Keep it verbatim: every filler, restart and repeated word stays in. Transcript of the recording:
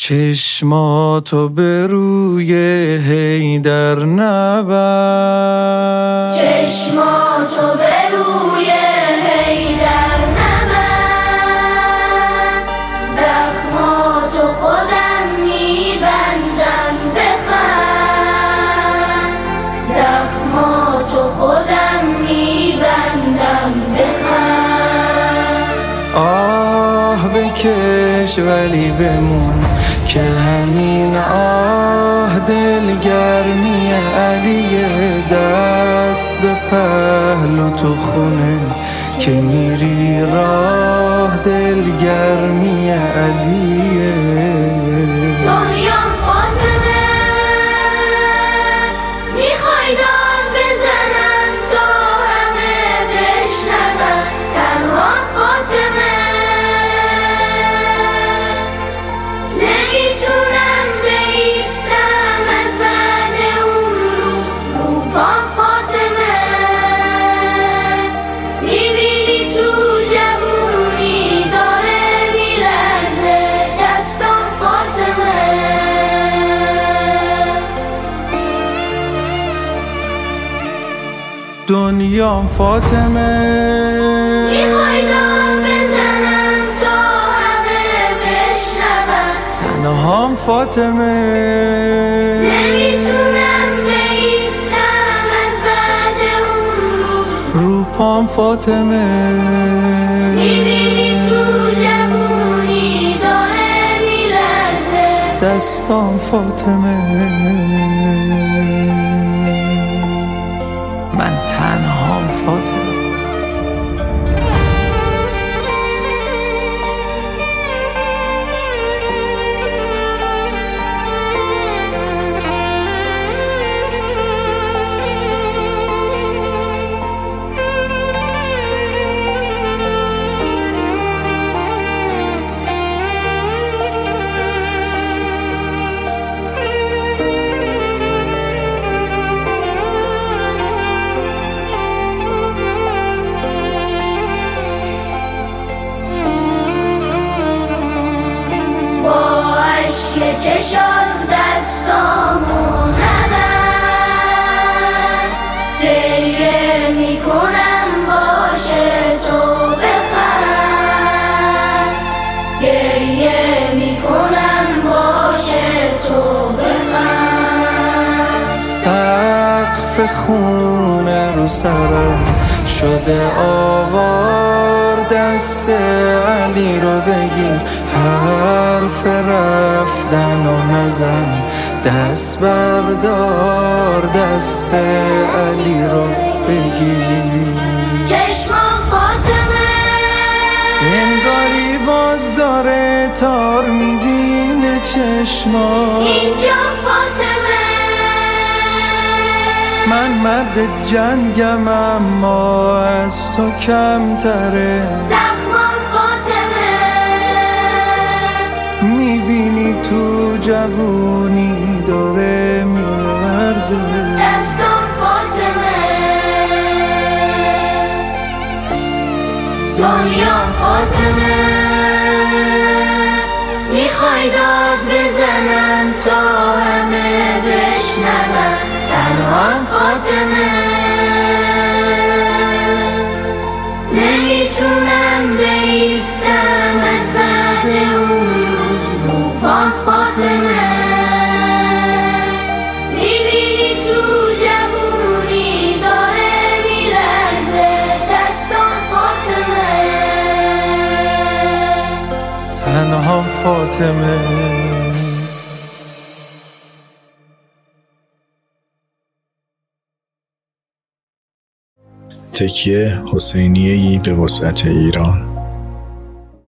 چشماتو به روی حیدر نبند، چشماتو به روی حیدر نبند، زخماتو خودم میبندم بخند، زخماتو خودم میبندم بخند. آه بکش ولی بمون که همین آه دلگرمی علیه، دست به پهلو تو خونه که میری راه دلگرمی علیه. دنیام فاطمه میخوای داد بزنم تا همه بشنون، تنهام فاطمه نمیتونم بایستم از بعد اون رو رو پام فاطمه، میبینی تو جوونی داره میلرزه دستام فاطمه. دنیام فاطمه میخوای داد بزنم تا همه بشنون، تنهام فاطمه نمیتونم بایستم از بعد اون رو رو پام فاطمه، میبینی تو جوونی داره میلرزه دستام فاطمه. من تنهام فاطمه. که چشات دستامو نبند، گریه میکنم باشه تو بخند، گریه میکنم باشه تو بخند. سقف خونه رو سرم شده آوار، دست علی رو بگیر حرف رفتن و نزن، دست بردار دست علی رو بگیر. چشمام فاطمه انگاری باز داره تار میبینه چشمام، اینجا فاطمه من مرد جنگم اما از تو کمتره، زخمام فاطمه میبینی تو جوونی داره میلرزه دستام فاطمه. دنیام فاطمه میخوای داد بزنم تا همه بشنون، تنهام فاطمه نمیتونم بایستم از بعد اون روز رو پام فاطمه، میبینی تو جوونی داره میلرزه دستام فاطمه. تنهام فاطمه. تکیه حسینیه‌ای به وسعت ایران.